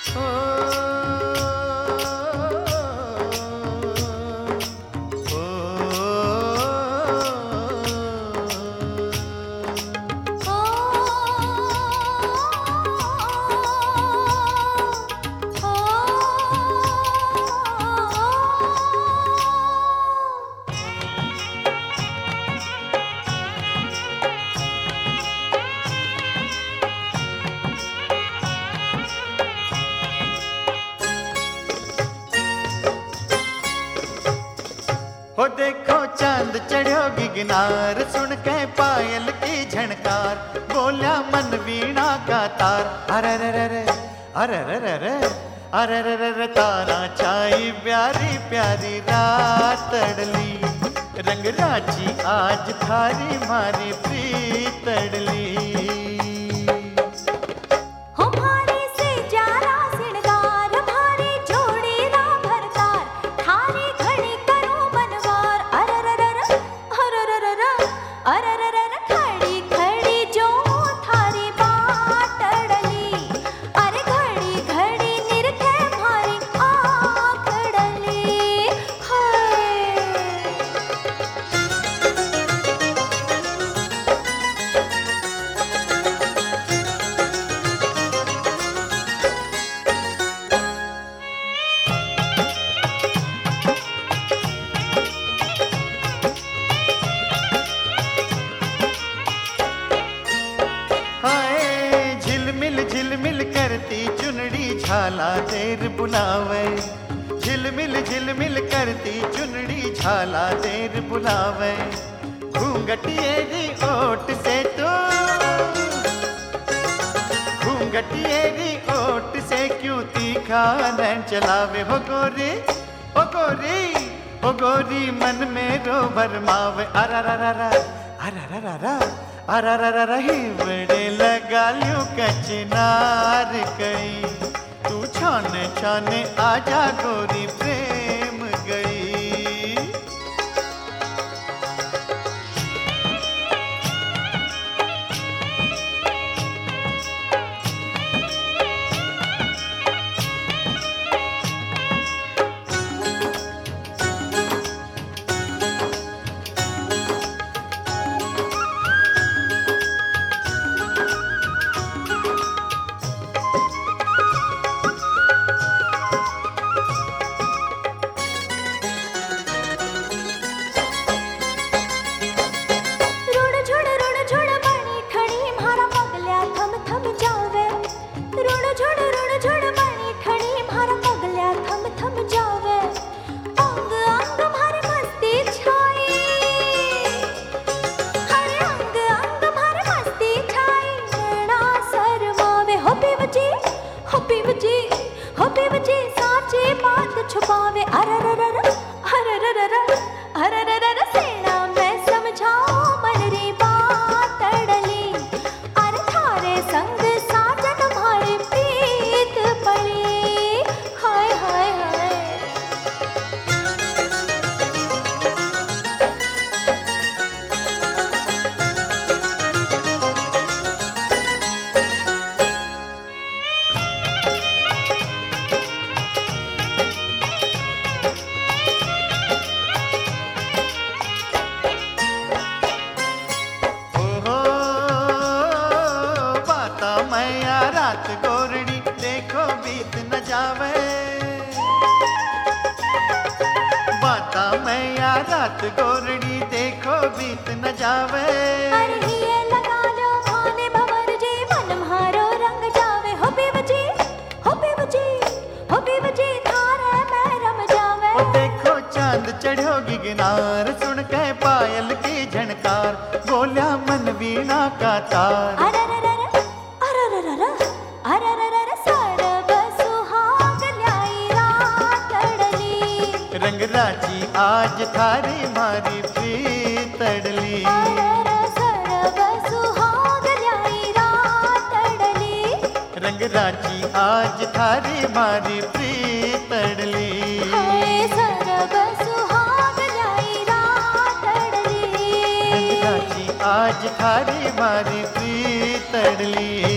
हो देखो चांद चढ़ोगी गिनार, सुन के पायल की झनकार, बोलिया मन वीणा का तार। अरे रे रे रे, अरे रे रे रे, अरे रे रे रे, तारा छाई प्यारी प्यारी रात अड़ली, रंग राची आज थारी मारी प्रीत अड़ली। झिलमिल करती चुनड़ी झाला देर बुलावे, झिलमिल करती चुनड़ी झाला देर बुलावे, घूंघटिएरी ओट से तो, घूंघटिएरी ओट से क्यों तीखा नैन चलावे। हो गोरी हो गोरी हो गोरी, मन में रो भरमावे। अररररा अररररा अररररा, हिवड़े लगा ल्यूं कचनार कई, तू छाने छाने आजा गोरी प्रेम गई। छुपावे अरररर अरररर अरररर, सेना मैं समझाओ मन री बात अड़ली, अरे थारे संग साजन तुम्हारी प्रीत पड़ी। हाय हाय हाय, रात गोरड़ी देखो बीत न जावे, बाता मैया रात गोरड़ी देखो बीत न जावे। अरे ये लगा लो भाने भंवर जी, मन म्हारो रंग जावे। हो बेवजी हो बेवजी हो बेवजी, थारे मैं रम जावे। ओ देखो चांद चढ़ोगी गिनार, सुन के पायल की झनकार, बोलिया मन वीणा का तार। अरररर अरररर, सरब सुहाग ल्याई रात अड़ली, रंग राची आज थारी मारी प्रीत अड़ली। सरब सुहाग ल्याई रात अड़ली, रंग राची आज थारी मारी प्रीत अड़ली। सरब सुहाग ल्याई रात अड़ली, रंग राची आज थारी मारी प्रीत अड़ली।